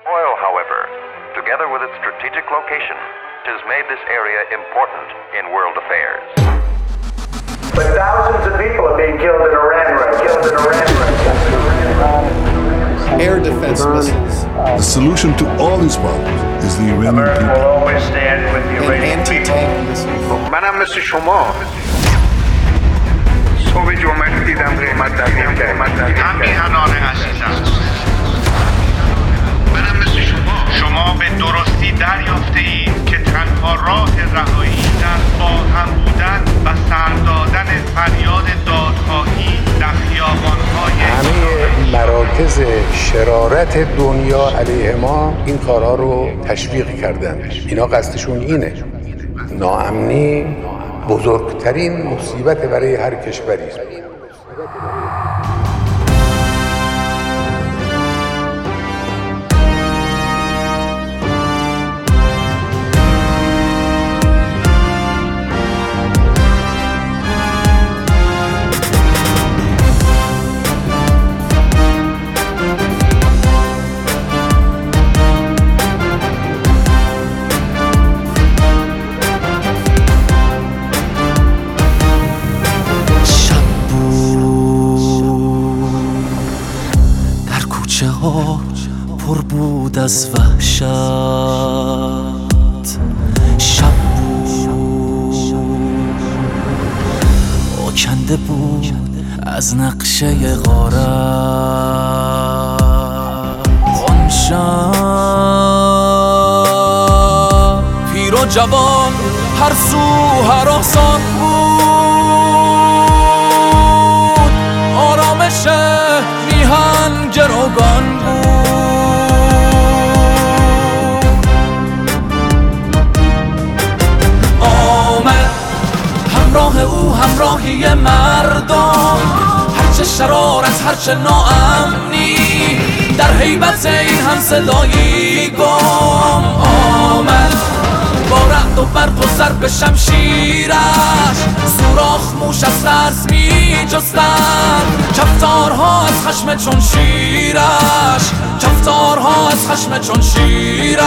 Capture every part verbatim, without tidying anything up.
Oil, however, together with its strategic location, has made this area important in world affairs. But thousands of people are being killed in Iran right now. Killed in Iran right now. Air defense missiles. The solution to all these problems is the Iranian America people. will always stand with the And Iranian people. anti-tank missiles. منم مثل شما صبح جمعه دیدم قیمت تغییر کرد. هم میهنان عزیزم، منم مثل شما شما به درستی دریافته اید که تنها راه رهایی در با هم بودن و سر دادن فریاد دادخواهی در خیابان‌های همه مراکز شرارت دنیا علیه ما این کارها رو تشویق کردن. اینا قصدشون اینه. ناامنی بزرگترین مصیبت برای هر کشوری است. پر بود از وحشت، شب بود آکنده بود از نقشه غارت. آن شب پیر و جوان هر سو هراسان بود، آرامش میهن گروگان بود. همراه او همراهی مردم، هرچه شرارت هرچه ناامنی، در هیبت این هم صدایی گم آمد. با رعد و برق و ضرب شمشیرش سوراخ موش از ترس می جستند. کفتارها از خشم چون شیرش، کفتارها از خشم چون شیرش.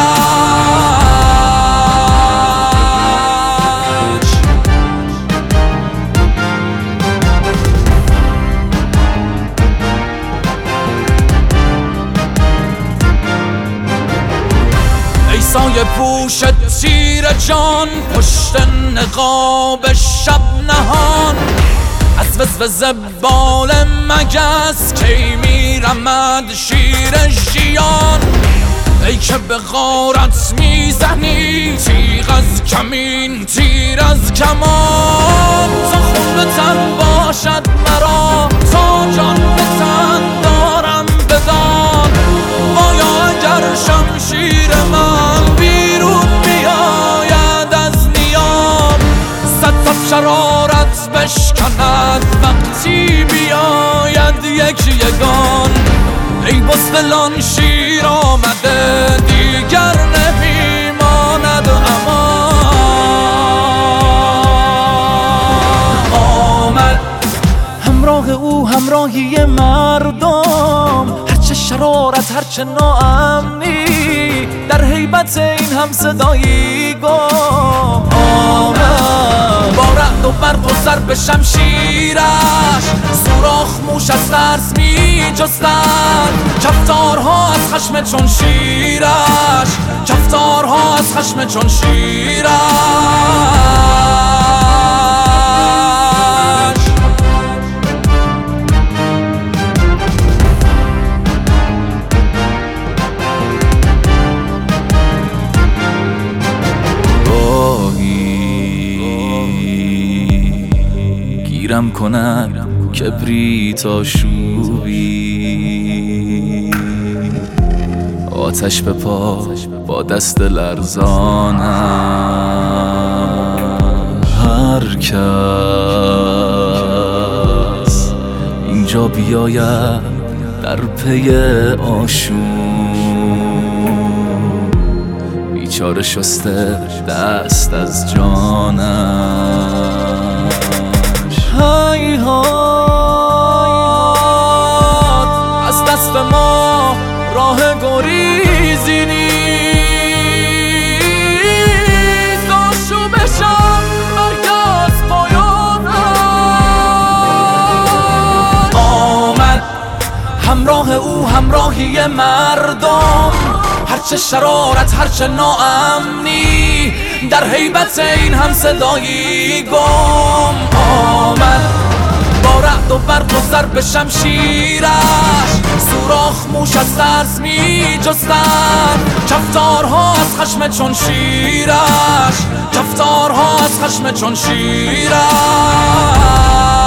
سایه پوش تیر جان پشت نقاب شب نهان، از وزوز بال مگس کی میرمد شیر ژیان. ای که به غارت میزنی تیغ از کمین تیر از کمان، تا خون به تن باشد مرا تا جان به تن دارم بدان. آیا اگر شمشیر من بیرون بیاید از نیام، صد صف شرارت بشکند وقتی بیاید یک یگان. ای بزدلان شیر آمده دیگر نمیماند امان. آمد همراه او همراهی مردم، هرچه شرارت هرچه ناامنی، در هیبت این هم صدایی گم آمد. با رعد و برق و ضرب شمشیرش سوراخ موش از ترس می جستند. کفتارها از خشم چون شیرش، کفتارها از خشم چون شیرش. گیرم کنن کبریت آشوبی، آتش به پا با دست لرزانم. هر کس اینجا بیاید در پی آشوب، بیچاره شسته دست از جانم. هیهات از دست ما راه گریزی او همراهی مردم، هرچه شرارت هرچه ناامنی، در هیبت این هم صدایی گم آمد. با رعد و برق و ضرب شمشیرش سوراخ موش از ترس می جستن، کفتارها از خشم چون شیرش، کفتارها از خشم چون شیرش.